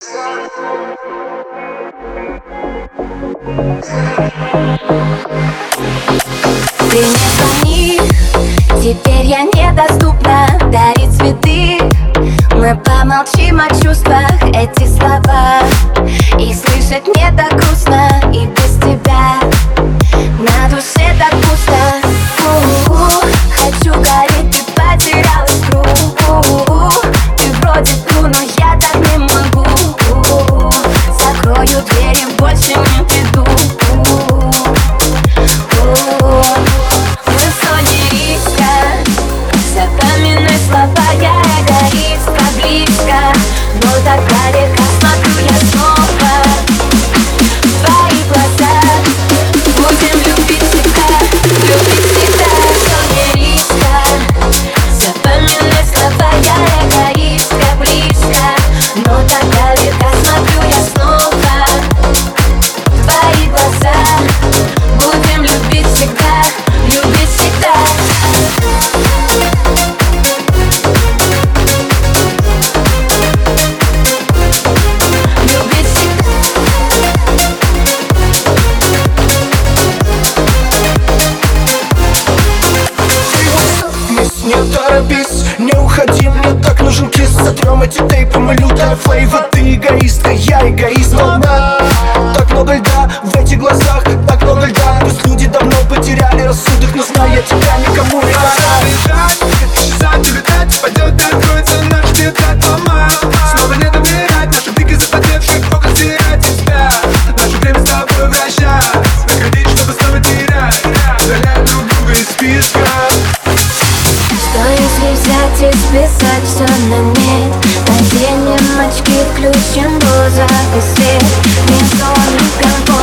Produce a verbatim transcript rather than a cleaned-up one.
Ты не звони, теперь я недоступна. Дари цветы, мы помолчим о чувствах. Эти слова, их слышать не так грустно. И без тебя на душе так пусто. У-у-у, хочу гореть, ты потерялась в кругу. Ты вроде ту, но я так не могу. У-у-у, закрою двери, больше не приду. Запоминай слова, я эгоистка, близко. Но так далеко смотрю я снова в твои глаза. Будем любить всегда, любить всегда. Все не риска. Запоминай слова, я эгоистка, близко. Но так далеко смотрю я снова в твои глаза. Будем любить всегда, любить всегда. Не торопись, не уходи, мне так нужен кисс. Сотрем эти тейпы, мы лютая флейва. Ты эгоистка, я эгоист, одна. Так много льда в этих глазах, так много льда. Пусть люди давно потеряли рассудок, но зная тебя никому не пора. Исчезать, улетать, пойдет, откроется наш беда дома. Снова не доверять, наши блики запотевшие, плохо терять тебя. Наше время с тобой вращать, находить, чтобы снова терять. Удаляем друг друга из списка. Что если взять и списать все на нет? Наденем очки, включим глаза и свет. Мне сон, комфорт.